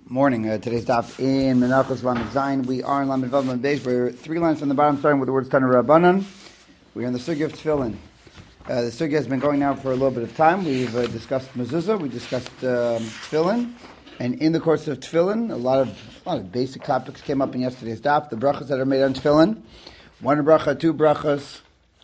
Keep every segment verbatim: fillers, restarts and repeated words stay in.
Morning. Uh, today's daf in Menachos Lamed Zayin. We are in Lamed Vav Lamed Beis. We're three lines from the bottom, starting with the words Tana Rabbanan. We're in the sugya of Tefillin. Uh, the sugya has been going now for a little bit of time. We've uh, discussed mezuzah, we discussed um, Tefillin, and in the course of Tefillin, a lot of a lot of basic topics came up in yesterday's daf. The brachas that are made on Tefillin, one bracha, two brachas.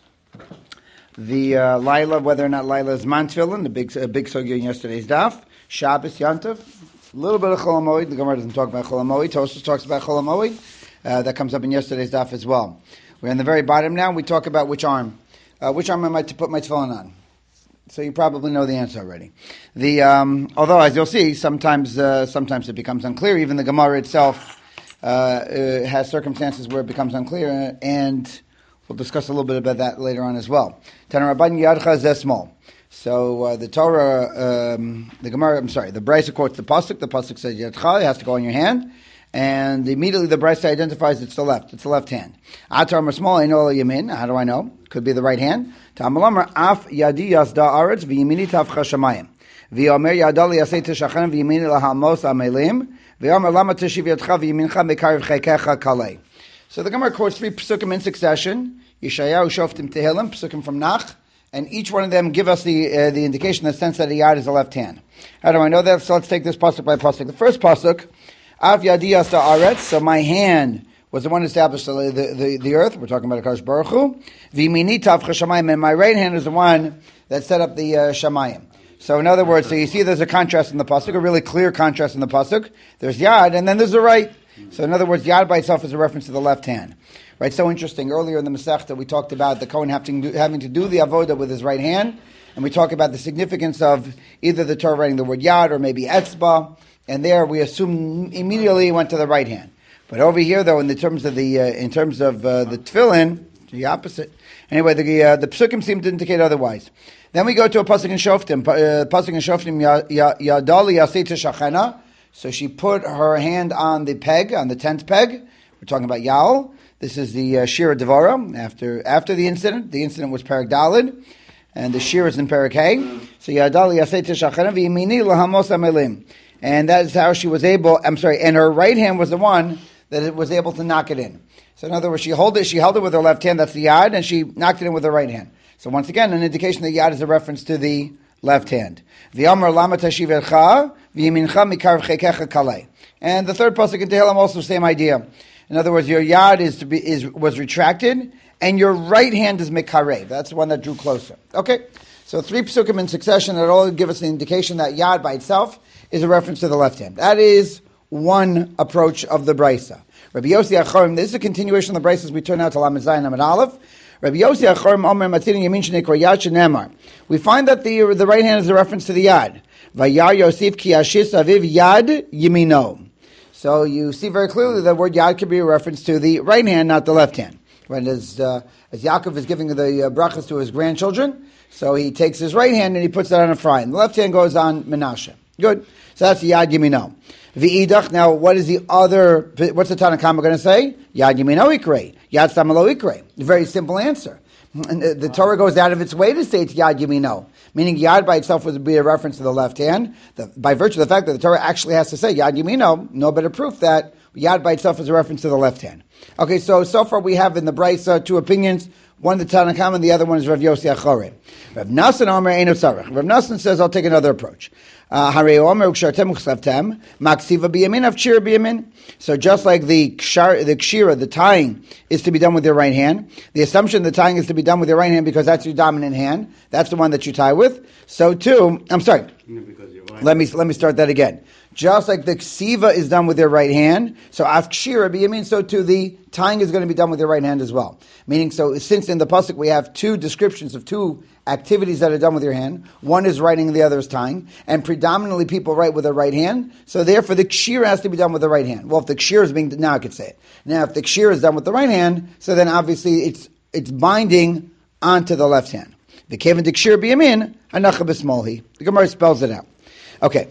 The uh, Laila, whether or not Laila is man Tefillin, the big uh, big sugya in yesterday's daf. Shabbos Yantav. A little bit of Chol HaMoed. The Gemara doesn't talk about Chol HaMoed. Tosfos talks about Chol HaMoed. Uh, that comes up in yesterday's daf as well. We're in the very bottom now. We talk about which arm. Uh, which arm am I to put my tefillin on? So you probably know the answer already. The um, although, as you'll see, sometimes uh, sometimes it becomes unclear. Even the Gemara itself uh, uh, has circumstances where it becomes unclear, and we'll discuss a little bit about that later on as well. Tana Rabbanan Yadcha Zeh Small. So uh, the Torah, um, the Gemara, I'm sorry, the Brisa quotes the pasuk. The pasuk says Yadcha, it has to go on your hand, and immediately the Brisa identifies it's the left. It's the left hand. Atar Masmol Eino Yamin. How do I know? Could be the right hand. Ta'amalamar Af Yadi Yasda Aretz V'Yimini Tavcha Shamayim V'Yomer Yadali Yasei Teshachan V'Yimini Lahamos Amelim V'Yomer Lama Teshiv Yadcha V'Yimincha Mekariv Chekecha Kalei. So the Gemara quotes three psukim in succession. Yeshayahu Shoftim Tehillim, psukim from Nach. And each one of them give us the uh, the indication, the sense that the yad is the left hand. How do I know that? So let's take this pasuk by pasuk. The first pasuk, Av Yadi Yasta Aretz. So my hand was the one who established the, the, the, the earth. We're talking about Akash Baruch Hu. V'Yimini Tavcha Shamayim. And my right hand is the one that set up the uh, Shamayim. So in other words, so you see there's a contrast in the pasuk, a really clear contrast in the pasuk. There's yad, and then there's the right. So in other words, yad by itself is a reference to the left hand. Right, so interesting. Earlier in the Masechta, we talked about the Kohen having to, do, having to do the avoda with his right hand, and we talk about the significance of either the Torah writing the word yad or maybe etzba, and there we assume immediately went to the right hand. But over here, though, in the terms of the uh, in terms of uh, the tefillin, the opposite. Anyway, the uh, the psukim seem to indicate otherwise. Then we go to a pasuk in Shoftim. Uh, pasuk in Shoftim, Yadali Yasei Teshachena. So she put her hand on the peg, on the tent peg. We're talking about Yael. This is the uh, Shira Devara after after the incident. The incident was Perek Dalid, and the Shira is in Perek Hay. So Yadali Yasei Teshachena v'Yimini Lahamos Amelim, and that is how she was able. I'm sorry, and her right hand was the one that it was able to knock it in. So in other words, she held it. She held it with her left hand. That's the yad, and she knocked it in with her right hand. So once again, an indication that yad is a reference to the left hand. V'Amar Lama Tashiv Ercha v'Yimincha Mikar Chekecha Kalei. And the third pasuk in Tehillim also the same idea. In other words, your yad is to be is was retracted, and your right hand is mekarev. That's the one that drew closer. Okay, so three psukim in succession that all give us the indication that yad by itself is a reference to the left hand. That is one approach of the brisa. Rabbi Yossi Achorim. This is a continuation of the brisa as we turn out to Lamed Zayin Amud Aleph. Rabbi Yossi Achorim Omer Matin Yamin Shnekor Yad Shenemar. We find that the the right hand is a reference to the yad. Vayar Yosef Ki Ashis Aviv Yad Yimino. So you see very clearly that the word yad could be a reference to the right hand, not the left hand. When as uh, as Yaakov is giving the uh, brachas to his grandchildren, so he takes his right hand and he puts that on a fry, and the left hand goes on Menashe. Good. So that's the yad yimino. V'idach. Now, what is the other? What's the Tanna Kama going to say? Yad yimino ikre. Yad samalo ikre. Very simple answer. And the, the Torah goes out of its way to say it's yad yimino, meaning yad by itself would be a reference to the left hand. The, by virtue of the fact that the Torah actually has to say yad yimino, no better proof that yad by itself is a reference to the left hand. Okay, so so far we have in the Brisa two opinions. One the Tanna Kama, and the other one is Rav Yossi Achorim. Rav Nassan Omer Eino Tzarech. Rav Nassan says, I'll take another approach. Harei Omer Ukshartem Uchsavtem Maksiva Biyamin Avchira Biyamin. So just like the kshar, the kshira, the tying is to be done with your right hand, the assumption the tying is to be done with your right hand because that's your dominant hand. That's the one that you tie with. So too, I'm sorry. Right. Let me let me start that again. Just like the ksiva is done with your right hand, so af kshira biyamin, so too the tying is going to be done with your right hand as well. Meaning, so since in the pasuk we have two descriptions of two activities that are done with your hand, one is writing, the other is tying, and predominantly people write with their right hand, so therefore the kshira has to be done with the right hand. Well, if the kshira is being, now I could say it. Now, if the kshira is done with the right hand, so then obviously it's it's binding onto the left hand. The kevin kshira biyamin, hanacha b'smolhi. The Gemara spells it out. Okay.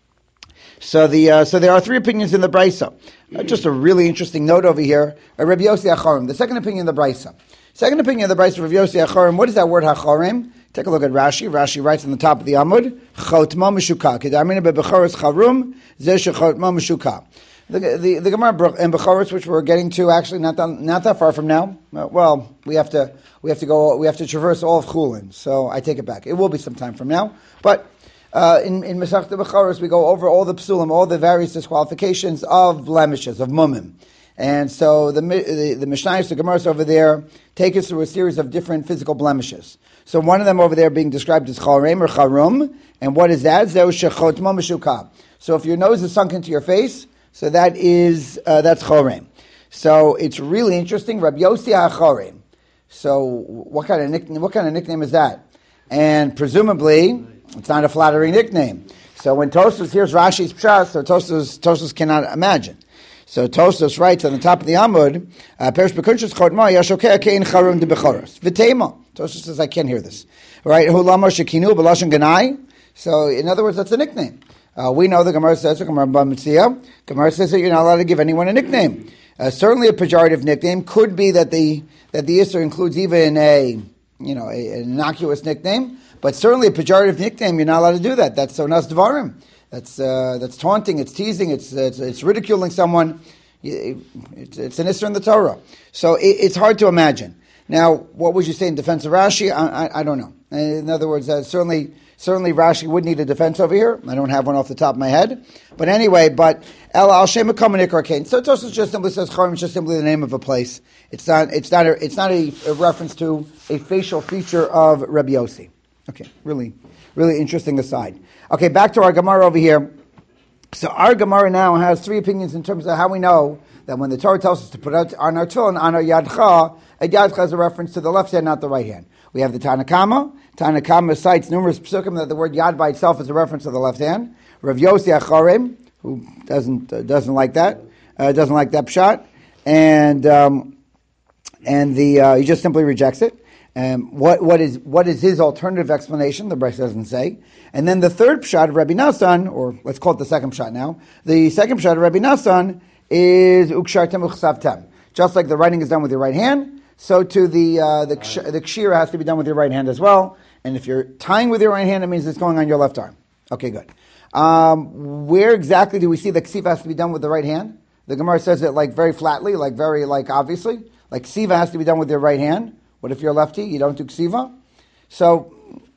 So the uh, so there are three opinions in the Brisa. Uh, just a really interesting note over here. Uh, Rabbi Yossi Achorim, the second opinion of the Brisa. Second opinion of the Brisa of Rabbi Yossi Achorim. What is that word Hachorim? Take a look at Rashi. Rashi writes on the top of the Amud, Chotma Meshuka. Kedarmina beBechoros Charum, Zeh Shechotma Meshuka. The, the, the Gemara in Bechoros, which we're getting to, actually not that, not that far from now. Well, we have to we have to go we have to traverse all of Chulin, so I take it back. It will be some time from now. But uh, in in Masechta Bechoros, we go over all the psulim, all the various disqualifications of blemishes of mumim, and so the the, the Mishnayos, the Gemaras over there take us through a series of different physical blemishes. So one of them over there being described as chalreim or charum, and what is that? Zeu shechotma meshuka. So if your nose is sunk into your face, so that is uh, that's choreim. So it's really interesting. Rabbi Yossi HaChoreim. So what kind of nickname? What kind of nickname is that? And presumably, it's not a flattering nickname. So when Tosfos hears Rashi's pshat, so Tosfos Tosfos cannot imagine. So Tosfos writes on the top of the Amud, Perish Bekunshus Chotma Yashokeh Kein Charum de Bechoros V'Tema. Tosfos says I can't hear this. Right? Hulamar Shekinu B'Lashon Ganai. So in other words, that's a nickname. Uh, we know the Gemara says, Gemara Bamitzia, Gemara says that you're not allowed to give anyone a nickname. Uh, certainly a pejorative nickname could be that the that the Isser includes even a you know a, an innocuous nickname, but certainly a pejorative nickname you're not allowed to do that. That's sonas dvarim. That's uh, that's taunting. It's teasing. It's it's, it's ridiculing someone. It's, it's an Isser in the Torah. So it, it's hard to imagine. Now, what would you say in defense of Rashi? I, I, I don't know. In other words, uh, certainly. Certainly Rashi would need a defense over here. I don't have one off the top of my head. But anyway, but El Al Shem Ikar Kain. So Tosfos just simply says Charim is just simply the name of a place. It's not it's not a it's not a, a reference to a facial feature of Rabbi Yossi. Okay, really, really interesting aside. Okay, back to our Gemara over here. So our Gemara now has three opinions in terms of how we know that when the Torah tells us to put out on our tefillin, on our yadcha, a yadcha is a reference to the left hand, not the right hand. We have the Tanakama. Tanakama cites numerous psukim that the word yad by itself is a reference to the left hand. Rav Yossi HaChoreim, who doesn't uh, doesn't like that, uh, doesn't like that pshat, and um, and the uh, he just simply rejects it. Um, what what is what is his alternative explanation? The Brisa doesn't say. And then the third pshat of Rabbi Nassan, or let's call it the second pshat now. The second pshat of Rabbi Nassan is ukshartem uchsavtem. Just like the writing is done with your right hand, so to the uh, the ksh- the kshira has to be done with your right hand as well. And if you're tying with your right hand, it means it's going on your left arm. Okay, good. Um, where exactly do we see the ksiva has to be done with the right hand? The Gemara says it like very flatly, like very like obviously, like ksiva has to be done with your right hand. What if you're lefty? You don't do ksiva. So,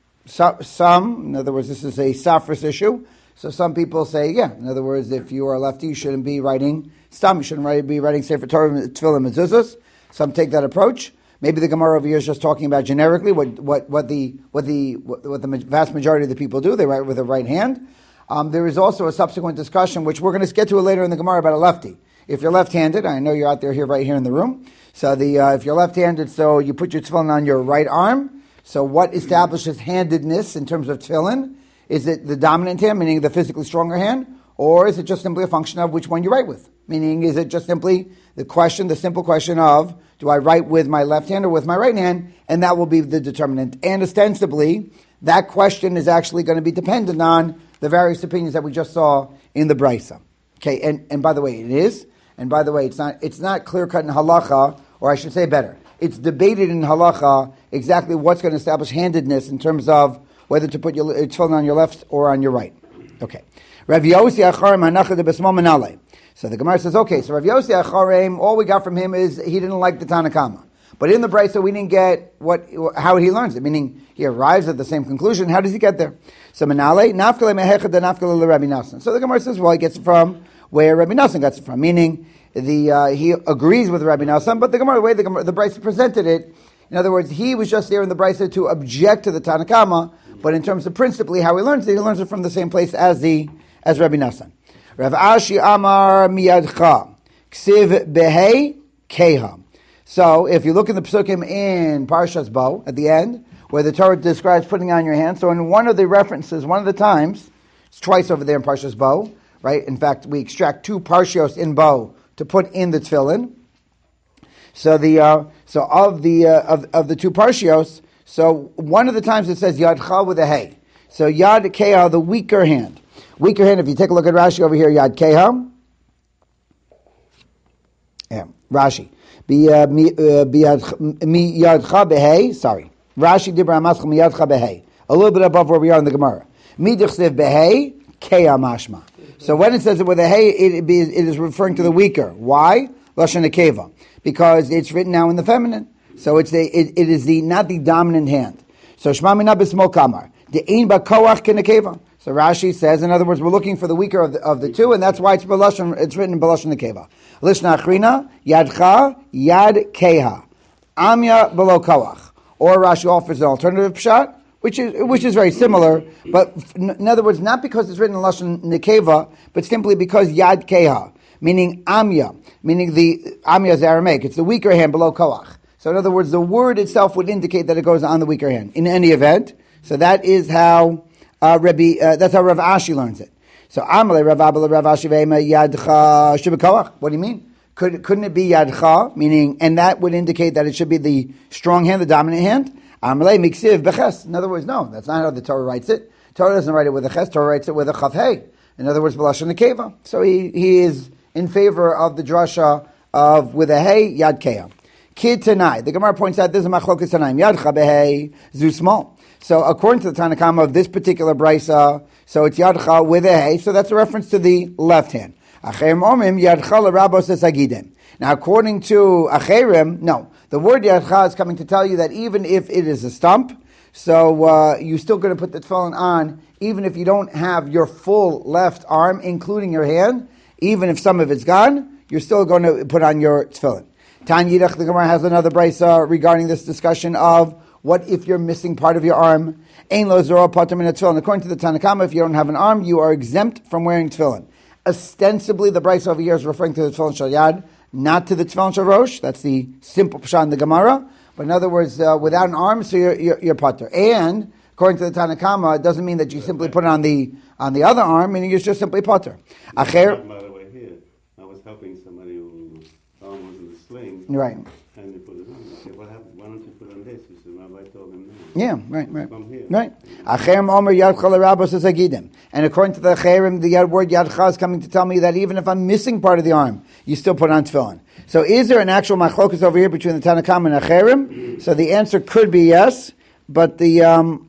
so some, in other words, this is a safris issue. So some people say, yeah. In other words, if you are lefty, you shouldn't be writing stam. You shouldn't write, be writing sefer Torah, tefillah, mezuzos. Some take that approach. Maybe the Gemara over here is just talking about generically what, what, what the what the what, what the vast majority of the people do. They write with the right hand. Um, there is also a subsequent discussion, which we're going to get to later in the Gemara, about a lefty. If you're left-handed, I know you're out there here right here in the room. So the uh, if you're left-handed, so you put your tefillin on your right arm. So what establishes handedness in terms of tefillin? Is it the dominant hand, meaning the physically stronger hand, or is it just simply a function of which one you write with? Meaning, is it just simply the question, the simple question of, do I write with my left hand or with my right hand? And that will be the determinant. And ostensibly, that question is actually going to be dependent on the various opinions that we just saw in the Brisa. Okay, and, and by the way, it is. And by the way, it's not it's not clear-cut in halacha, or I should say better. It's debated in halacha exactly what's going to establish handedness in terms of whether to put your tefillin on your left or on your right. Okay. Rav Yossi HaChoreim hanacha de besmo menale. So the Gemara says, okay, so Rav Yossi HaChoreim, all we got from him is he didn't like the Tanakama. But in the Brisa, we didn't get what how he learns it, meaning he arrives at the same conclusion. How does he get there? So menale, nafkale mehechad de nafkale le Rabbi Nassan. So the Gemara says, well, he gets it from where Rabbi Nassan gets it from, meaning the uh, he agrees with Rabbi Nassan, but the Gemara, the way the, Gemara, the Brisa presented it, in other words, he was just there in the Brisa to object to the Tanakama, but in terms of principally how he learns it, he learns it from the same place as the as Rabbi Nassan. Rav Ashi Amar Miyadcha Ksiv Behei Keha. So if you look in the Psukim in Parshas Bo at the end, where the Torah describes putting on your hand, so in one of the references, one of the times, it's twice over there in Parshas Bo, right? In fact, we extract two parshios in Bo to put in the tefillin. So the uh, so of the uh, of of the two parshios, so one of the times it says Yadcha with a Hey. So Yad Keha, the weaker hand. Weaker hand, if you take a look at Rashi over here, Yad Keha. Yeah, Rashi. Mi Yadcha Behei, sorry. Rashi dibra maschal miyadcha behei. A little bit above where we are in the Gemara. Midichsev behei kea mashma. So when it says it with a hey, it, it, it is referring to the weaker. Why? Lashon nekeva. Because it's written now in the feminine. So it's the, it, it is the not the dominant hand. So Shema mina b'smol kamar. The ein ba koach kenekeva. So Rashi says, in other words, we're looking for the weaker of the, of the two, and that's why it's B'lashon, it's written in B'lashon nekeva. Lishna achrina, yadcha, yad keha. Amya below koach. Or Rashi offers an alternative pshat, which is which is very similar, but in other words, not because it's written in Lashon nekeva, but simply because yad keha, meaning amya, meaning the amya is Aramaic, it's the weaker hand below koach. So in other words, the word itself would indicate that it goes on the weaker hand. In any event, so that is how uh, Rabbi, uh, that's how Rav Ashi learns it. So Amalei Rav Abba Rav Ashi ve'ema yadcha shibekoach. What do you mean? Could couldn't it be yadcha? Meaning, and that would indicate that it should be the strong hand, the dominant hand. Amalei miksiv beches. In other words, no, that's not how the Torah writes it. Torah doesn't write it with a ches. Torah writes it with a chav hey. In other words, b'lashon nekeva. So he he is in favor of the drasha of with a hey yad keah. Kid Tanai. The Gemara points out this is machlokas Tanaim. Yadcha behei zu small. So according to the Tanna Kama of this particular brisa, so it's yadcha with a hey. So that's a reference to the left hand. Acherim omim yadcha l'rabos esagidem. Now according to Acherim, no, the word yadcha is coming to tell you that even if it is a stump, so uh, you're still going to put the tefillin on, even if you don't have your full left arm, including your hand. Even if some of it's gone, you're still going to put on your tefillin. Tan Yidach, the Gemara has another brisa regarding this discussion of what if you're missing part of your arm. Ein lo zoro patur min tefillin. According to the Tanna Kama, if you don't have an arm, you are exempt from wearing tefillin. Ostensibly, the brisa over here is referring to the tefillin shel yad, not to the tefillin shel rosh. That's the simple pshat in the Gemara. But in other words, uh, without an arm, so you're, you're, you're patur. And according to the Tanna Kama, it doesn't mean that you simply put it on the on the other arm, meaning you're just simply patur. Acher. By the way, here I was helping somebody whose arm was in the sling. Right. And they put it on. I said, "What happened? Why don't you put on this?" He said, "Rabbi told him no." Yeah, right, right, From here. right. Acherim omer yadcha l'rabos esagidim. And according to the acherim, the word yadcha is coming to tell me that even if I'm missing part of the arm, you still put on tefillin. So is there an actual machlokus over here between the Tanna Kama and acherim? So the answer could be yes, but the um,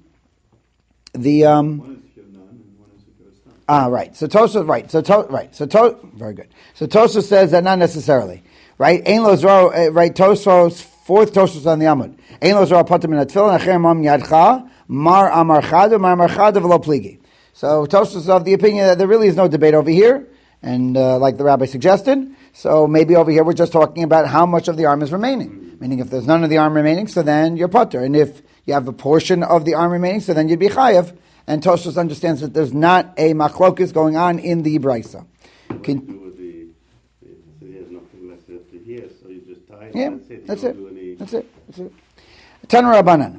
the um. One is Yonan and one is Yosan. Ah, right. So Tosa, right. So to, right. So to, very good. So Tosa says that not necessarily, right? Ein lo zoro, uh, right? Tosos, fourth Tosos on the Amud. Ein lo zoro patim in atfilin acher mam yadcha mar amar chada mar amar chada v'lo pligi. So Tosos is of the opinion that there really is no debate over here, and uh, like the rabbi suggested, so maybe over here we're just talking about how much of the arm is remaining. Mm-hmm. Meaning, if there's none of the arm remaining, so then you're patur, and if you have a portion of the arm remaining, so then you'd be chayav. And Tosos understands that there's not a machlokus going on in the brisa. Can, with the, so he has nothing left after here, so you just tie it. Yeah, That's it. that's You it. don't do any- That's it. That's it. Tanu Rabbanan.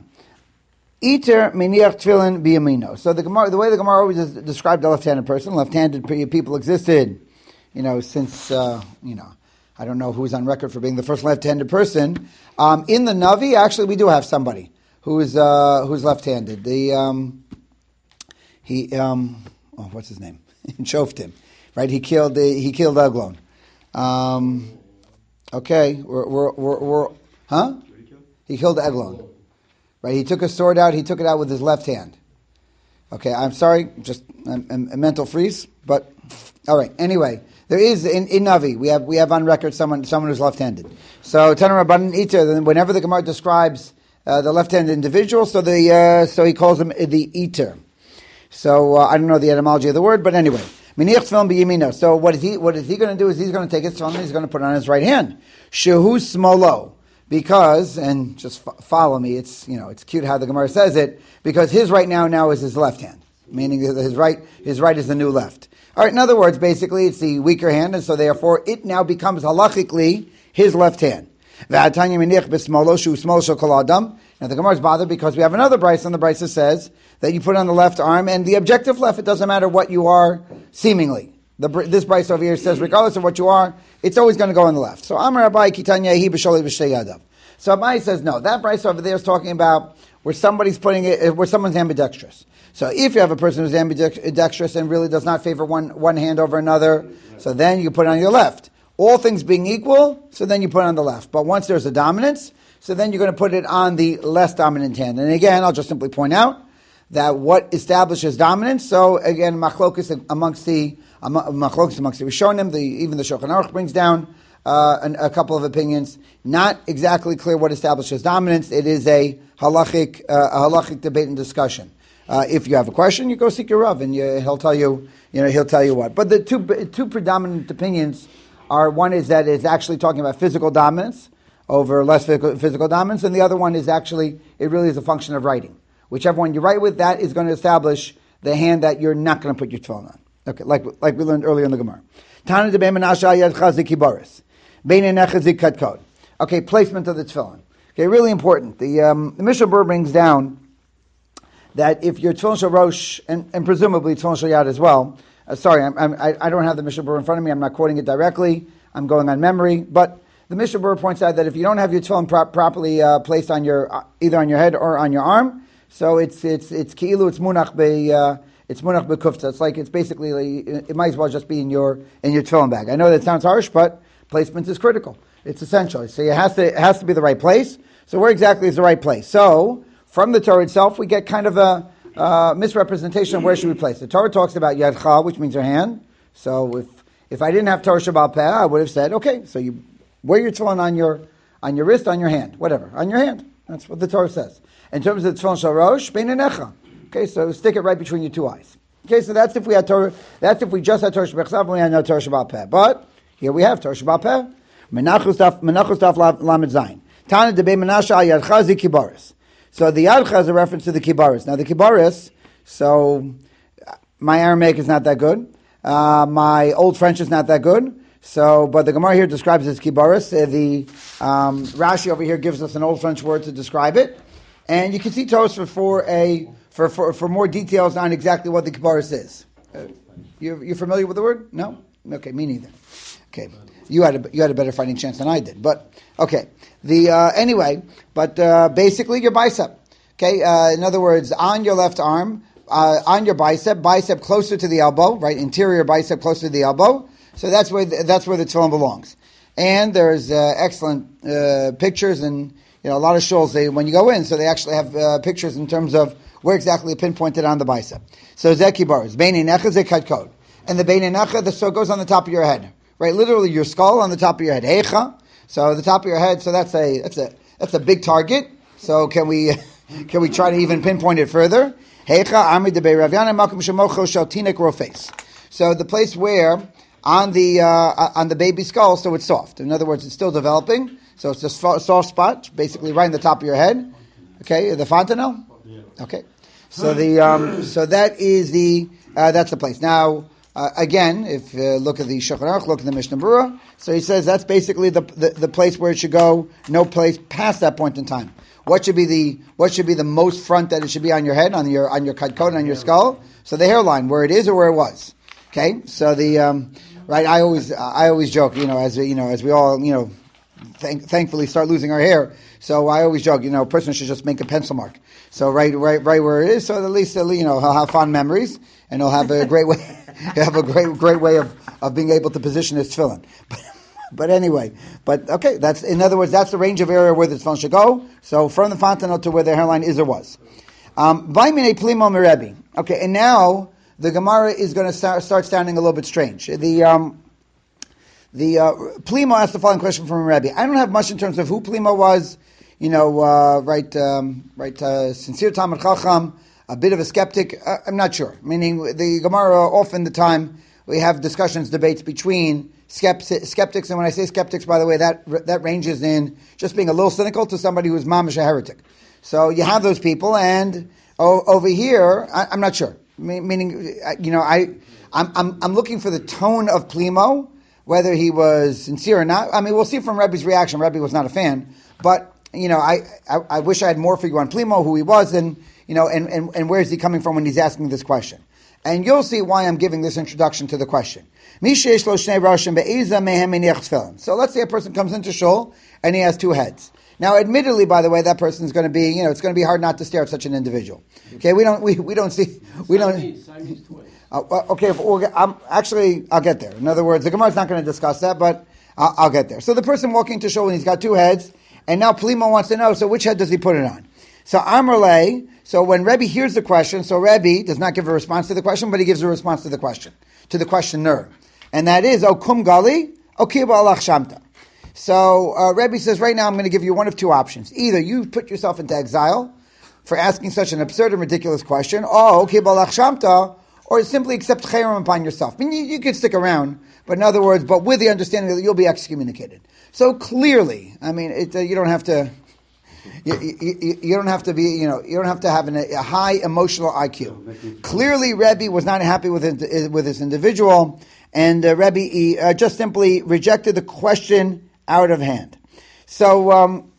Iter miniach tefillin biyamino. So the Gemara, the way the Gemara always has described a left-handed person, left-handed people existed, you know, since uh, you know, I don't know who's on record for being the first left-handed person. Um, in the Navi, actually, we do have somebody who's uh, who's left-handed. The um, he um, oh, what's his name? Shoftim, right? He killed the, he killed Eglon. Um, okay, we're we're we're, we're huh? He killed Eglon. Right, he took a sword out. He took it out with his left hand. Okay, I'm sorry, just a, a, a mental freeze. But all right. Anyway, there is in, in Navi we have we have on record someone someone who's left-handed. So Tanur Rabbanan Iter. Whenever the Gemara describes uh, the left-handed individual, so the uh, so he calls him the Iter. So uh, I don't know the etymology of the word, but anyway, miniach tefillin b'yamino. So what is he? What is he going to do? Is he's going to take his tefillin and he's going to put it on his right hand. Shehu smolo. Because, and just f- follow me, it's, you know, it's cute how the Gemara says it, because his right now now is his left hand, meaning that his right, his right is the new left. All right, in other words, basically, it's the weaker hand, and so therefore it now becomes halachically his left hand. Now the Gemara is bothered because we have another brisa, and the brisa says that you put on the left arm, and the objective left, it doesn't matter what you are, seemingly. The, this brisa over here says, regardless of what you are, it's always going to go on the left. So Amar Abai Kitanya Hi B'Sholei B'Shtei Yadav. So Abai says no. That brisa over there is talking about where somebody's putting it, where someone's ambidextrous. So if you have a person who's ambidextrous and really does not favor one one hand over another, so then you put it on your left. All things being equal, so then you put it on the left. But once there's a dominance, so then you're going to put it on the less dominant hand. And again, I'll just simply point out that what establishes dominance, so again, machlokus amongst the, machlokus amongst the Rishonim, the, even the Shulchan Aruch brings down uh, an, a couple of opinions. Not exactly clear what establishes dominance. It is a halachic, uh, a halachic debate and discussion. Uh, if you have a question, you go seek your Rav, and you, he'll tell you, you know, he'll tell you what. But the two two predominant opinions are, one is that it's actually talking about physical dominance over less physical, physical dominance, and the other one is actually, it really is a function of writing. Whichever one you write with, that is going to establish the hand that you're not going to put your tefillin on. Okay, like like we learned earlier in the Gemara. Tana de Menashe Yad Chazik Kibaris. Bein Nechazik Kat Kod. Okay, placement of the tefillin. Okay, really important. The um, the Mishnah Berurah brings down that if your tefillin shel rosh, and, and presumably tefillin shel yad as well, uh, sorry, I'm, I'm, I, I don't have the Mishnah Berurah in front of me, I'm not quoting it directly, I'm going on memory, but the Mishnah Berurah points out that if you don't have your tefillin pro- properly uh, placed on your, uh, either on your head or on your arm, so it's, it's, it's ki'ilu, it's munach be, uh, it's munach bekufta, it's like, it's basically, it might as well just be in your, in your tefillin bag. I know that sounds harsh, but placement is critical. It's essential. So it has to, it has to be the right place. So where exactly is the right place? So, from the Torah itself, we get kind of a uh, misrepresentation of where should we place. The Torah talks about yadcha, which means your hand. So if if I didn't have Torah Shabbat Peh, I would have said, okay, so you wear your tefillin on your on your wrist, on your hand, whatever, on your hand. That's what the Torah says. In terms of the tefillin shel rosh, bein einecha. Okay, so stick it right between your two eyes. Okay, so that's if we had Torah. That's if we just had Torah Shabbat Chsav and we had no Torah Shabbat Peh. But here we have Torah Shabbat Peh. Menachos daf menachos daf lamed zayin. Tana de bein Menashe al yadcha zi kibaris. So the Yadcha is a reference to the Kibaris. Now the Kibaris, so my Aramaic is not that good. Uh, my Old French is not that good. So, but the Gemara here describes it as Kibaris. Uh, the um, Rashi over here gives us an Old French word to describe it. And you can see Tosfos for a for, for for more details on exactly what the Kibaris is. Uh, you you familiar with the word? No? Okay, me neither. Okay, you had a you had a better fighting chance than I did. But okay, the uh, anyway, but uh, basically your bicep. Okay, uh, in other words, on your left arm, uh, on your bicep, bicep closer to the elbow, right? Interior bicep closer to the elbow. So that's where the, that's where the tefillin belongs. And there's uh, excellent uh, pictures, and you know a lot of shuls. They when you go in, so they actually have uh, pictures in terms of where exactly pinpointed on the bicep. So zeki bars, bein einecha zekat kod, and the bein einecha, the so goes on the top of your head. Right, literally your skull on the top of your head. Heicha. So the top of your head. So that's a that's a that's a big target. So can we can we try to even pinpoint it further? Heicha Amri de Rav Yana Makom Shemocho Shel Tinek Rofes. So the place where on the uh, on the baby skull, so it's soft. In other words, it's still developing. So it's a soft spot, basically right in the top of your head. Okay, the fontanelle. Okay, so the um, so that is the uh, that's the place now. Uh, again, if uh, look at the Shulchan Aruch, look at the Mishnah Berurah. So he says that's basically the, the the place where it should go. No place past that point in time. What should be the what should be the most front that it should be on your head, on your on your kadkot, on your skull? So the hairline, where it is or where it was. Okay, so the um, right. I always I always joke, you know, as we, you know, as we all you know, thank, thankfully start losing our hair. So I always joke, you know, a person should just make a pencil mark. So right right right where it is. So at least you know he'll have fond memories and he'll have a great way. You have a great, great way of, of being able to position his tefillin. But, but anyway, but okay, that's in other words, that's the range of area where the tefillin should go. So from the fontanelle to where the hairline is or was. Um, okay, and now the Gemara is going to start, start sounding a little bit strange. The um, the uh, Plimo asked the following question from Rebbe. I don't have much in terms of who Plimo was. You know, uh, right, um, right, uh, sincere Talmid Chacham. A bit of a skeptic, uh, I'm not sure. Meaning, the Gemara, often the time, we have discussions, debates between skepti- skeptics, and when I say skeptics, by the way, that that ranges in just being a little cynical to somebody who's mamish a heretic. So you have those people, and oh, over here, I, I'm not sure. Me- meaning, you know, I, I'm, I'm, I'm looking for the tone of Plimo, whether he was sincere or not. I mean, we'll see from Rebbe's reaction. Rebbe was not a fan, but, you know, I, I, I wish I had more figure on Plimo, who he was, and You know, and, and, and where is he coming from when he's asking this question? And you'll see why I'm giving this introduction to the question. So let's say a person comes into shul and he has two heads. Now, admittedly, by the way, that person is going to be, you know, it's going to be hard not to stare at such an individual. Okay, we don't, we, we don't see, we don't. Uh, okay, we'll, I'm, actually, I'll get there. In other words, the Gemara is not going to discuss that, but I'll, I'll get there. So the person walking to shul and he's got two heads, And now Palima wants to know, so which head does he put it on? So Amrle, so when Rebbe hears the question, so Rebbe does not give a response to the question, but he gives a response to the question, to the questioner. And that is, O kum gali, O kiba alach shamta. So uh, Rebbe says, right now I'm going to give you one of two options. Either you put yourself into exile for asking such an absurd and ridiculous question, or O kiba alach shamta, or simply accept chayrim upon yourself. I mean, you, you could stick around, but in other words, but with the understanding that you'll be excommunicated. So clearly, I mean, it, uh, you don't have to, you, you, you don't have to be, you know, you don't have to have an, a high emotional I Q. Clearly, Rebbe was not happy with it, with this individual, and uh, Rebbe he, uh, just simply rejected the question out of hand. So um,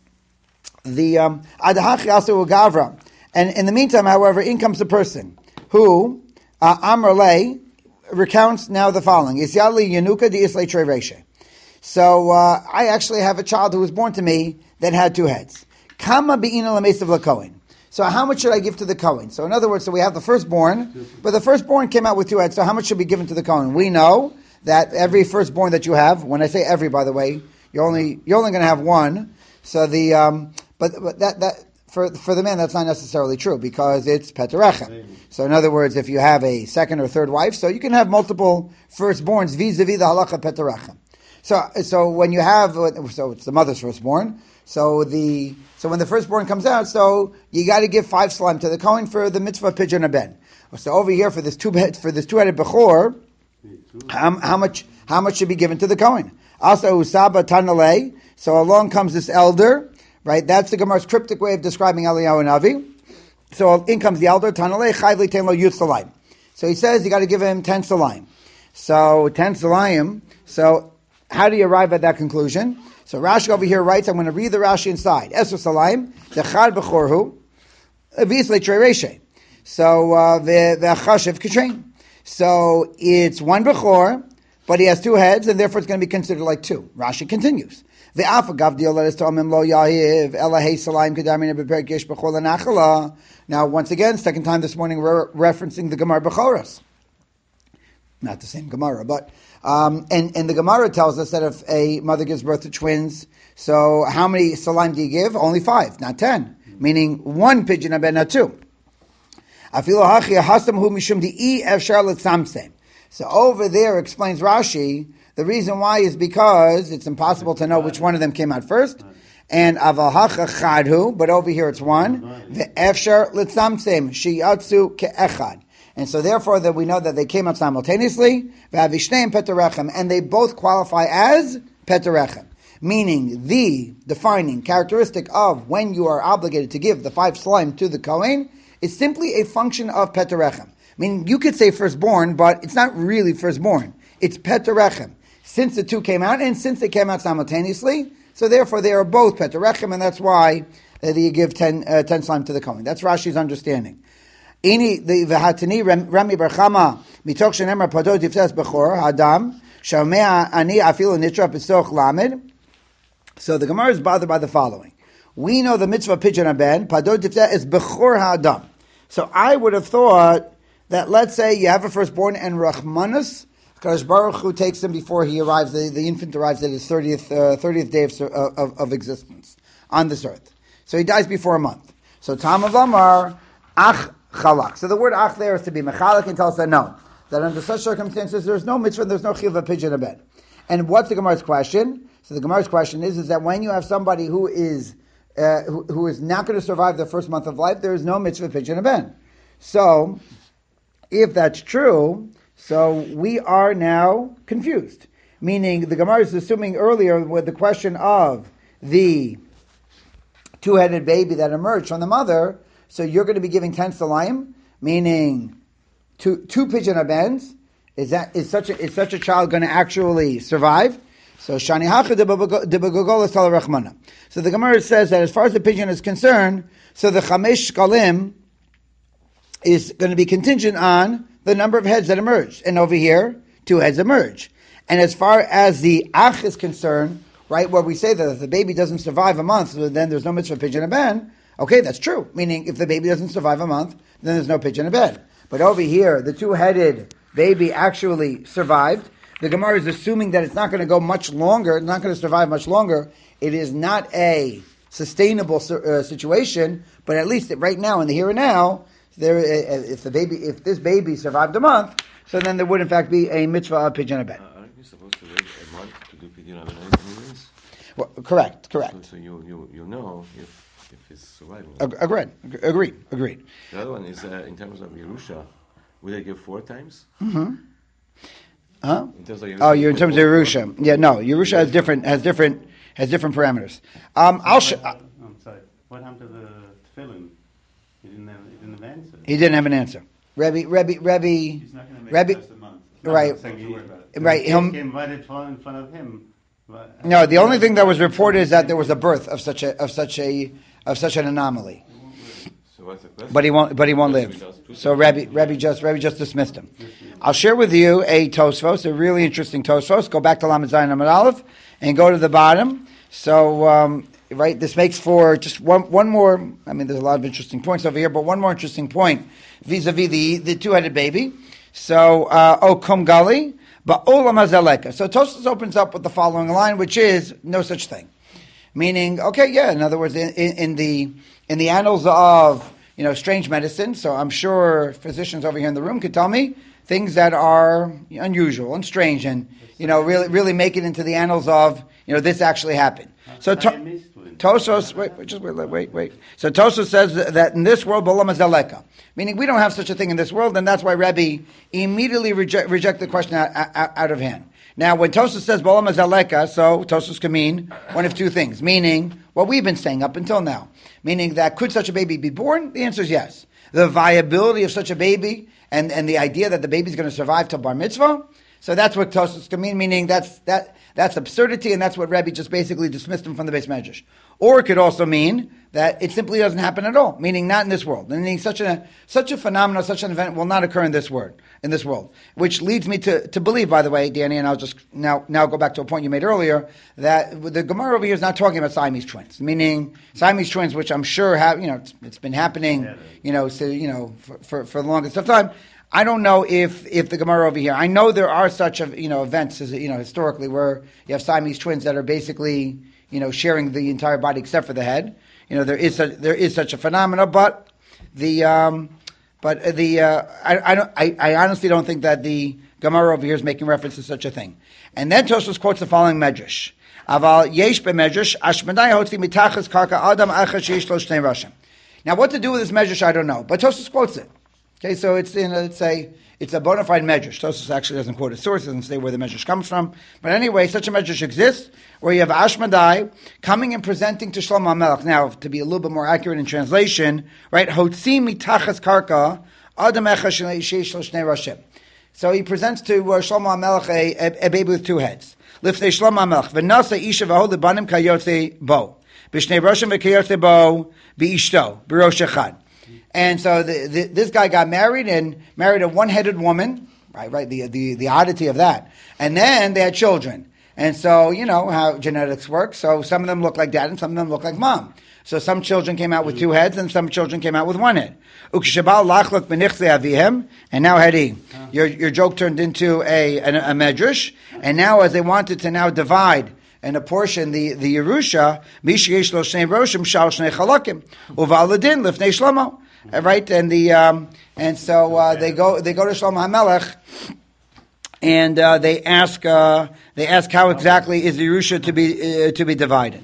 the um, Adahachi also Gavra, and in the meantime, however, in comes the person who uh, Amrle recounts now the following: Isyali Yanuka di Islay Trereshe. So uh, I actually have a child who was born to me that had two heads. Kama be'ina l'mesav l'kohen. So how much should I give to the Kohen? So in other words, so we have the firstborn, but the firstborn came out with two heads. So how much should be given to the Kohen? We know that every firstborn that you have, when I say every, by the way, you're only you're only going to have one. So the um, but but that that for for the man that's not necessarily true because it's Peterechem. So in other words, if you have a second or third wife, so you can have multiple firstborns vis-a-vis the halacha Peterechem. So, so when you have, so it's the mother's firstborn. So the, so when the firstborn comes out, so you got to give five slime to the Kohen for the mitzvah pidyon aben. So over here for this two for this two-headed bechor, how, how much how much should be given to the Kohen? Also usaba tanale. So along comes this elder, right? That's the Gemara's cryptic way of describing Eliyahu Navi. So in comes the elder tanale chayv l'tein lo yud salayim. So he says you got to give him ten salayim. So ten salayim. So how do you arrive at that conclusion? So Rashi over here writes, I'm going to read the Rashi inside. Esr Salayim, Dechad Bechorhu, Avisle Trereshe. So, uh, the Chashiv Kishain. So, it's one Bechor, but he has two heads, and therefore it's going to be considered like two. Rashi continues. The Afagav Dio let us tell him, Lo Yahiv, Elahei Salayim Kedamina Beperk Yesh Bechor Lanachala. Now, once again, second time this morning, we're referencing the Gemara Bechoros. Not the same Gemara, but um, and and the Gemara tells us that if a mother gives birth to twins, so how many salayim do you give? Only five, not ten. Meaning one pigeon aben, not two. So over there explains Rashi, the reason why is because it's impossible to know which one of them came out first. And avahacha chadhu, but over here it's one. Ve'efshar litzamsem sheyatzu ke'echad. And so therefore that we know that they came out simultaneously, and they both qualify as Peterechem. Meaning the defining characteristic of when you are obligated to give the five slime to the Kohen is simply a function of Peterechem. Meaning you could say firstborn, but it's not really firstborn. It's Peterechem. Since the two came out, and since they came out simultaneously, so therefore they are both Peterechem, and that's why uh, you give ten, uh, ten slime to the Kohen. That's Rashi's understanding. Ini the v'hatani Rami Barchama mitoch shenemar padot tiftas bechor Adam shamea ani afilu nitra pesoch lamed. So the Gemara is bothered by the following. We know the mitzvah pidyon aben padot tiftas is bechor ha'adam. So I would have thought that let's say you have a firstborn and Rachmanus, Kadosh Baruch Hu takes him before he arrives. The, the infant arrives at his thirtieth uh, thirtieth day of, of of existence on this earth. So he dies before a month. So Tam of Amar ach. Chalak. So the word ach there is to be mechalak and tell us that no, that under such circumstances there's no mitzvah, there's no chiv of pidyon aben. And what's the Gemara's question? So the Gemara's question is, is that when you have somebody who is uh, who, who is not going to survive the first month of life, there is no mitzvah pidyon aben. So if that's true, so we are now confused. Meaning the Gemara is assuming earlier with the question of the two-headed baby that emerged from the mother. So you're going to be giving ten salayim, meaning two two pidyon abens. Is that is such a is such a child going to actually survive? So shani hacha de begogolas tal rachmana. So the Gemara says that as far as the pidyon is concerned, so the chamesh shkalim is going to be contingent on the number of heads that emerge, and over here two heads emerge. And as far as the ach is concerned, right, where we say that if the baby doesn't survive a month, so then there's no mitzvah pidyon aben. Okay, that's true. Meaning, if the baby doesn't survive a month, then there's no pidyon aben. But over here, the two-headed baby actually survived. The Gemara is assuming that it's not going to go much longer, it's not going to survive much longer. It is not a sustainable uh, situation, but at least right now, in the here and now, there, if the baby, if this baby survived a month, so then there would in fact be a mitzvah of pidyon abed. Uh, aren't you supposed to wait a month to do pidyon abed anyways? Well, correct, correct. So, so you, you you know if if it's surviving. Ag- agreed, Ag- agreed, agreed. The other one is uh, in terms of Yerusha, would they give four times? Mm-hmm. Huh? In terms of Yerusha, Oh, you're in they terms of give four- Yerusha. Yeah, no, Yerusha has different has different has different parameters. Um, I'll. Sh- Uh, I'm sorry. What happened to the tefillin? He didn't have, he didn't have an answer. he didn't have an answer. Rebbe, Rebbe, Rebbe. He's not going to make Rabbi- it past a month. Right. Don't have to worry about it. Right, He he'll- came right in front, in front of him. But- No, the only thing that was reported is that there was a birth of such a of such a of such an anomaly. So what's the question? But he won't. But he won't live. So Rabbi, Rabbi just Rabbi just dismissed him. I'll share with you a Tosfos, a really interesting Tosfos. Go back to Lamed Zayin Amud Aleph and go to the bottom. So um, right, this makes for just one one more. I mean, there's a lot of interesting points over here, but one more interesting point vis-a-vis the the two-headed baby. So uh, O Kum Gali Ba'olam Hazaleka. So Tosfos opens up with the following line, which is no such thing. Meaning, okay, yeah. In other words, in, in, in the in the annals of you know strange medicine, so I'm sure physicians over here in the room could tell me things that are unusual and strange, and you know really really make it into the annals of you know this actually happened. So to, Tosos, wait, wait, just wait, wait, wait. So Tosos says that in this world, B'olam Hazaleka, meaning we don't have such a thing in this world, and that's why Rebbe immediately reject, reject the question out, out, out of hand. Now, when Tosos says B'olam Hazaleka, so Tosos can mean one of two things, meaning what we've been saying up until now, meaning that could such a baby be born? The answer is yes. The viability of such a baby and, and the idea that the baby is going to survive till bar mitzvah, so that's what Tosos can mean, meaning that's that that's absurdity, and that's what Rebbe just basically dismissed him from the base medrash. Or it could also mean that it simply doesn't happen at all, meaning not in this world. Meaning such a such a phenomenon, such an event will not occur in this world, in this world. Which leads me to, to believe, by the way, Danny, and I'll just now now go back to a point you made earlier, that the Gemara over here is not talking about Siamese twins, meaning Siamese twins, which I'm sure have you know it's, it's been happening, you know, so you know for, for, for the longest of time. I don't know if, if the Gemara over here. I know there are such you know events as you know historically where you have Siamese twins that are basically you know sharing the entire body except for the head. You know there is such, there is such a phenomena, but the um, but the uh, I I, don't, I I honestly don't think that the Gemara over here is making reference to such a thing. And then Tosfos quotes the following medrash: Aval yesh bemedrash ashmedai hotzi mitachas karka adam achas sheish lo shnei rashim. Now, what to do with this medrash, I don't know, but Tosfos quotes it. Okay, so it's in a, it's a it's a bona fide medrash. Tosfos actually doesn't quote a source, doesn't say where the medrash comes from. But anyway, such a medrash exists where you have Ashmedai coming and presenting to Shlomo HaMelech. Now, to be a little bit more accurate in translation, right? Hotzi mitachas karka adam echad sheish lo shnei rashim. So he presents to uh, Shlomo HaMelech a, a, a baby with two heads. Liftei Shlomo HaMelech v'nasa isha v'hol lebanim kayotze bo b'shnei rashim v'kayotze bo b'ishto b'rosh echad. And so the, the, this guy got married and married a one-headed woman, right? Right, the, the the oddity of that. And then they had children. And so you know how genetics work. So some of them look like dad and some of them look like mom. So some children came out with two heads and some children came out with one head. And now Hedi, your your joke turned into a a, a medrash. And now as they wanted to now divide and apportion the the Yerusha, Mishiyesh lo shnei roshim shal shnei chalakim uvaladin lifnei Shlomo. Right, and the um, and so uh, they go they go to Shlomo HaMelech, and uh, they ask uh, they ask how exactly is the Yerusha to be uh, to be divided.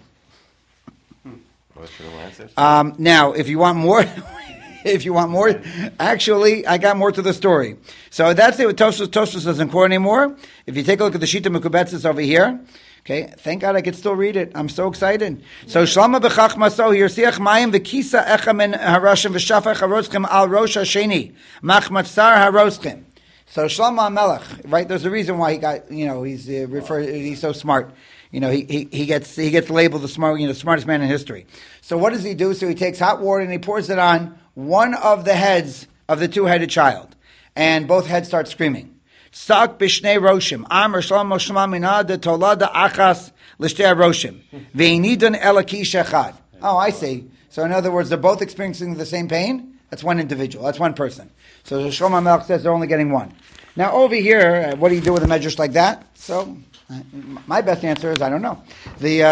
Um, now, if you want more, if you want more, actually, I got more to the story. So that's it. With Tosfos, Tosfos doesn't quote anymore. If you take a look at the Shita Mekubetzes over here. Okay, thank God I could still read it. I'm so excited. So Shlama b'chachma so yirsiach mayim v'kisa echem min harashim v'shafach haroschim al rosh hasheni machmatzar haroschim. So Shlomo HaMelech, right? There's a reason why he got, you know, he's uh, referred. He's so smart. You know, he, he he gets he gets labeled the smart, you know, smartest man in history. So what does he do? So he takes hot water and he pours it on one of the heads of the two-headed child, and both heads start screaming. Sak b'shnei roshim. Amar Shlomo Shema mina de tolada achas l'shtei roshim. Ve'inidon elaki shechad. Oh, I see. So in other words, they're both experiencing the same pain. That's one individual. That's one person. So Shlomo HaMelech says they're only getting one. Now over here, uh, what do you do with a medrash like that? So uh, my best answer is I don't know. The uh,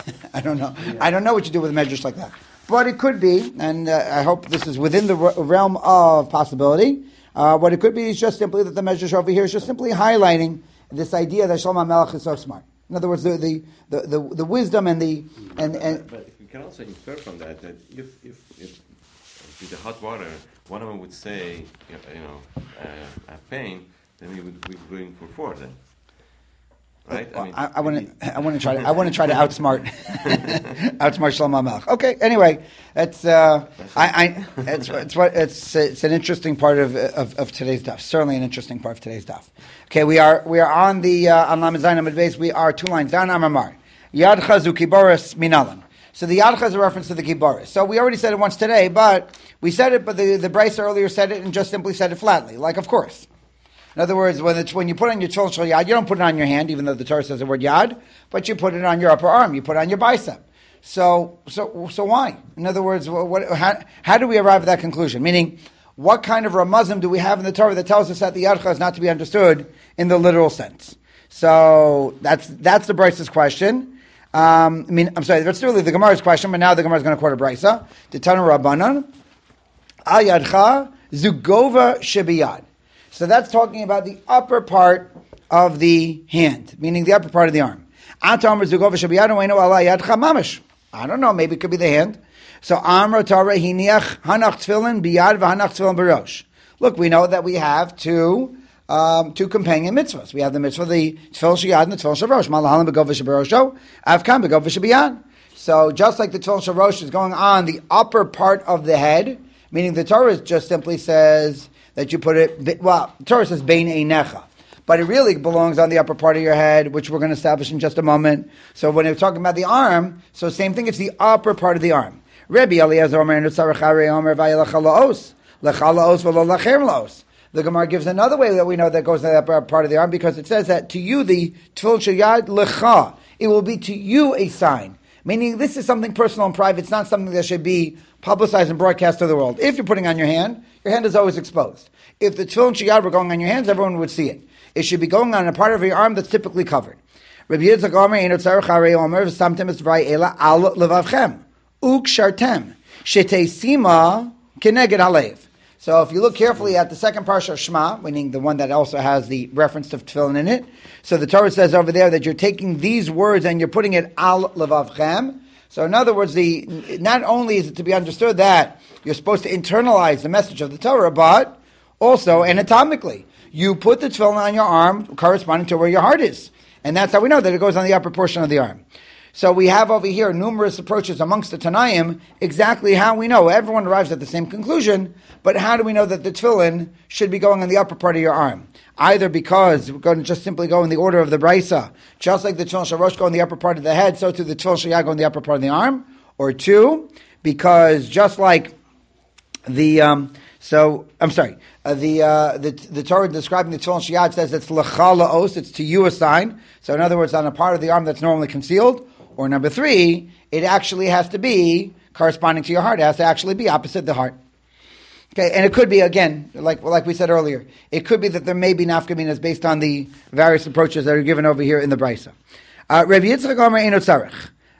I don't know. Yeah. I don't know what you do with measures like that. But it could be, and uh, I hope this is within the realm of possibility. Uh, what it could be is just simply that the measures over here is just simply highlighting this idea that Shlomo HaMelech is so smart. In other words, the the, the, the, the wisdom and the and, and but, but you can also infer from that that if if, if with the hot water, one of them would say, you know, uh, a pain, then we would be going for four then. Right? Well, I want to. I want to try to. I want to try to outsmart, outsmart Shlomo HaMelech. Okay. Anyway, it's. Uh, I. I it's. It's what. It's. It's an interesting part of, of of today's daf. Certainly an interesting part of today's daf. Okay. We are. We are on the uh, on Lamed Zayin Amud Beis. We are two lines down. Amar Yadcha zu kiboris minalan. So the Yadcha is a reference to the kiboris. So we already said it once today, but we said it. But the the Brisa earlier said it and just simply said it flatly, like of course. In other words, when it's when you put on your tefillin shel yad, you don't put it on your hand, even though the Torah says the word yad, but you put it on your upper arm. You put it on your bicep. So, so, so why? In other words, what, how, how do we arrive at that conclusion? Meaning, what kind of ramazim do we have in the Torah that tells us that the yadcha is not to be understood in the literal sense? So that's that's the Brisa's question. Um, I mean, I'm sorry, that's really the Gemara's question, but now the Gemara is going to quote a Brisa. Titanu Rabbanan, Al yadcha zugova shebiyad. So that's talking about the upper part of the hand, meaning the upper part of the arm. I don't know, maybe it could be the hand. So Amra Torah hiniach hanach tefillin biyad v'hanach tefillin barosh. Look, we know that we have two um, two companion mitzvahs. We have the mitzvah, the tefillin sheyad and the tefillin sharosh. Malahalim begov v'shabarosho, avkan begov v'shabiyad. So just like the tefillin sharosh is going on the upper part of the head, meaning the Torah just simply says that you put it, well, the Torah says bein einecha, but it really belongs on the upper part of your head, which we're going to establish in just a moment. So when we're talking about the arm, so same thing, it's the upper part of the arm. Rabbi Eliezer Omer Nutzarech Harei Omer Vayelachalaos Lechalaos V'lo Lachem Laos. The Gemara gives another way that we know that goes to the upper part of the arm, because it says that to you the tefillin shel yad lecha, it will be to you a sign. Meaning this is something personal and private. It's not something that should be publicized and broadcast to the world. If you're putting on your hand, your hand is always exposed. If the tefillin shel yad were going on your hands, everyone would see it. It should be going on a part of your arm that's typically covered. Rabbi Yitzchak Omer Eino Tzarech Harei Omer V'samtem es Dvarei Ela Al Levavchem Ukshartem Shetei Keneged Halev. So if you look carefully at the second parsha of Shema, meaning the one that also has the reference to tefillin in it, so the Torah says over there that you're taking these words and you're putting it al levavchem. So in other words, the not only is it to be understood that you're supposed to internalize the message of the Torah, but also anatomically, you put the tefillin on your arm corresponding to where your heart is. And that's how we know that it goes on the upper portion of the arm. So we have over here numerous approaches amongst the Tanaim, exactly how we know. Everyone arrives at the same conclusion, but how do we know that the tefillin should be going on the upper part of your arm? Either because we're going to just simply go in the order of the Brisa, just like the tefillin sharosh go in the upper part of the head, so too the tefillin sheyad go in the upper part of the arm. Or two, because just like the... Um, So I'm sorry. Uh, the, uh, the the Torah describing the tefillin sheyad says it's lecha laos. It's to you a sign. So in other words, on a part of the arm that's normally concealed. Or number three, it actually has to be corresponding to your heart. It has to actually be opposite the heart. Okay, and it could be again, like like we said earlier, it could be that there may be nafkaminas based on the various approaches that are given over here in the Brisa. Uh, Rabbi Yitzchak Omer Eino Tzarech.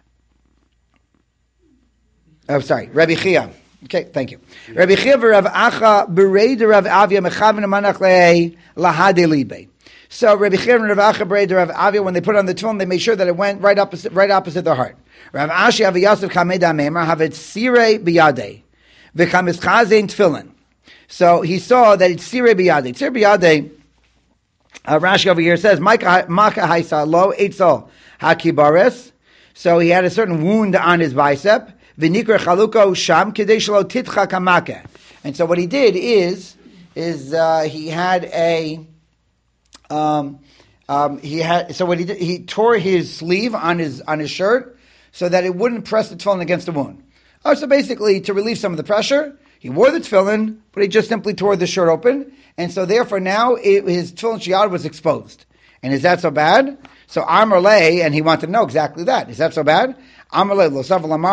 Oh, sorry, Rabbi Chia. Okay, thank you. Rabbi Chia v'Rav Acha b'rei de Rav Avia mechaven manach lehei lahade libe. So Rabbi Chia and Rav Acha b'rei de Rav Avia, when they put on the tefillin, they made sure that it went right opposite, right opposite their heart. Rav Ashi Avi Yosef Kamed Ameimar havet sirei biyadei v'chamis chazein tefillin. So he saw that it's sirei biyadei. Sirei biyadei. Uh, Rashi over here says Maka Haisa Lo Eitzel Hakibares. So he had a certain wound on his bicep. V'nikra chaluko sham kidei shelo titcha kamake. And so what he did is, is uh, he had a, um, um, he had. So what he did, he tore his sleeve on his on his shirt so that it wouldn't press the tefillin against the wound. Oh, so basically to relieve some of the pressure, he wore the tefillin, but he just simply tore the shirt open, and so therefore now it, his tefillin sheyad was exposed. And is that so bad? So Amar Lei, and he wanted to know exactly that. Is that so bad? We learned earlier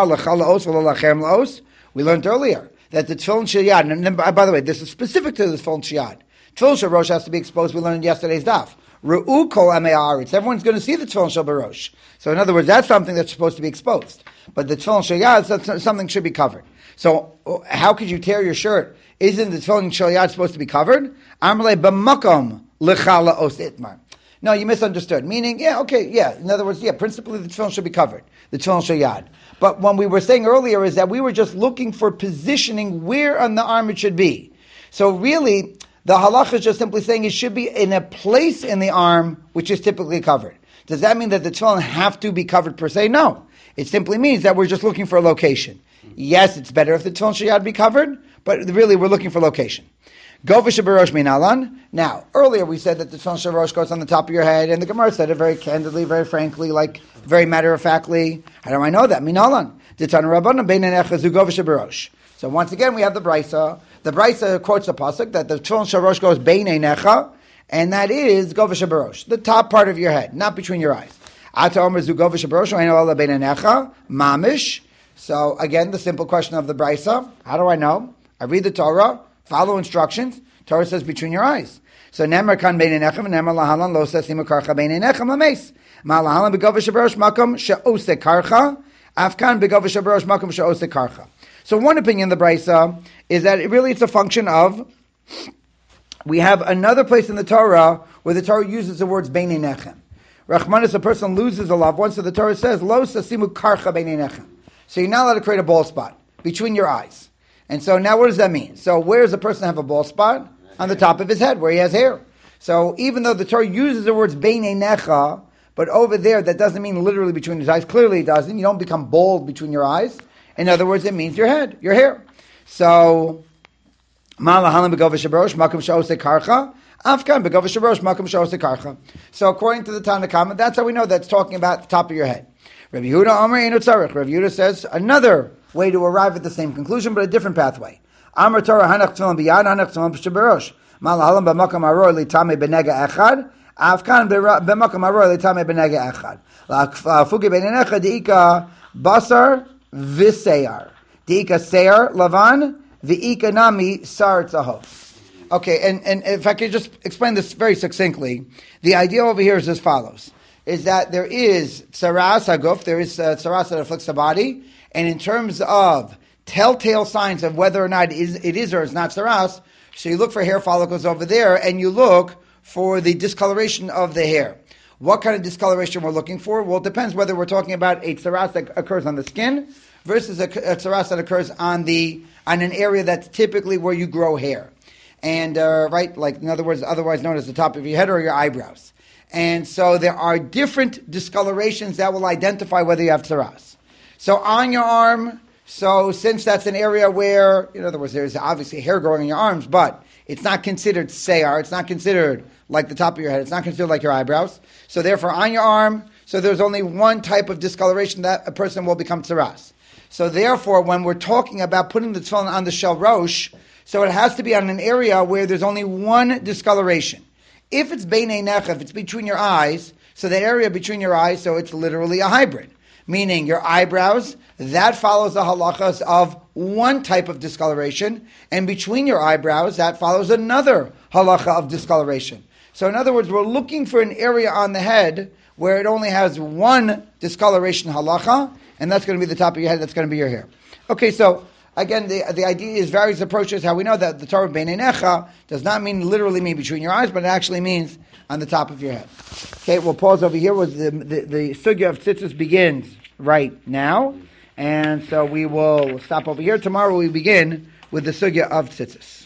that the tefillin sheyad, and then, by the way, this is specific to the tefillin sheyad. Tefillin sharosh has to be exposed. We learned in yesterday's daf. Ru'u kol amei haaretz. Everyone's going to see the tefillin shel barosh. So in other words, that's something that's supposed to be exposed. But the tefillin shel yad, something should be covered. So how could you tear your shirt? Isn't the tefillin shel yad supposed to be covered? Amrle b'makom lechala os itmar. No, you misunderstood. Meaning, yeah, okay, yeah. In other words, yeah, principally the tefillin should be covered, the tefillin shel yad. But what we were saying earlier is that we were just looking for positioning where on the arm it should be. So really, the halacha is just simply saying it should be in a place in the arm which is typically covered. Does that mean that the tefillin have to be covered per se? No. It simply means that we're just looking for a location. Yes, it's better if the tefillin shel yad be covered, but really we're looking for location. Govish barosh minalan. Now, earlier we said that the tefillin shel barosh goes on the top of your head, and the Gemara said it very candidly, very frankly, like very matter of factly. How do I know that? Minalan. Ditan rabbanan bein enecha zu govish barosh. So once again, we have the brisa. The brisa quotes the pasuk that the tefillin shel barosh goes bein enecha, and that is govish barosh, the top part of your head, not between your eyes. Ata omer zu govish barosh eino ala bein enecha mamish. So again, the simple question of the brisa: how do I know? I read the Torah. Follow instructions. Torah says between your eyes. So nemar kan bein enechem, nemar lahalan lo sesim karcha bein enechem lameis. Ma lahalan begovish barosh makom she'ose karcha. Afkan begovish barosh makom she'ose karcha. So one opinion of the brisa is that it really it's a function of we have another place in the Torah where the Torah uses the words bein enechem. Rachmanis, a person loses a loved one, so the Torah says lo sesimu karcha bein enechem. So you're not allowed to create a bald spot between your eyes. And so now what does that mean? So where does a person have a bald spot? On the top of his head, where he has hair. So even though the Torah uses the words bein einecha, but over there that doesn't mean literally between his eyes. Clearly it doesn't. You don't become bald between your eyes. In other words, it means your head, your hair. So, so according to the Tanna Kama, that's how we know that's talking about the top of your head. Rabbi Yehuda Amar Eino Tzarech. Rabbi Yehuda says another way to arrive at the same conclusion, but a different pathway. Amar Torah hanach tefillin biyad, hanach tefillin b'shabarosh. Mal halam b'makam aror litame b'nega echad. Afkan b'makam aror litame b'nega echad. La'fuki b'nenecha de'ika basar v'seyar. De'ika seyar lavan v'ika nami sar tzahov. Okay, and, and if I could just explain this very succinctly, the idea over here is as follows. Is that there is tsaras haguf, there is uh, tsaras that afflicts the body, and in terms of telltale signs of whether or not it is, it is or is not tsaras, so you look for hair follicles over there, and you look for the discoloration of the hair. What kind of discoloration we're looking for? Well, it depends whether we're talking about a tsaras that occurs on the skin versus a, a tsaras that occurs on the on an area that's typically where you grow hair, and uh, right, like in other words, otherwise known as the top of your head or your eyebrows. And so there are different discolorations that will identify whether you have tsaras. So on your arm, so since that's an area where, in other words, there's obviously hair growing in your arms, but it's not considered seyar, it's not considered like the top of your head, it's not considered like your eyebrows. So therefore on your arm, so there's only one type of discoloration that a person will become tsaras. So therefore when we're talking about putting the tefillin on the shel rosh, so it has to be on an area where there's only one discoloration. If it's bein einecha, if it's between your eyes, so that area between your eyes, so it's literally a hybrid. Meaning your eyebrows, that follows the halachas of one type of discoloration, and between your eyebrows, that follows another halacha of discoloration. So in other words, we're looking for an area on the head where it only has one discoloration halacha, and that's going to be the top of your head, that's going to be your hair. Okay, so again, the the idea is various approaches. How we know that the Torah bein einecha does not mean literally mean between your eyes, but it actually means on the top of your head. Okay, we'll pause over here. Was the the, the sugya of tzitzis begins right now, and so we will stop over here. Tomorrow we begin with the sugya of tzitzis.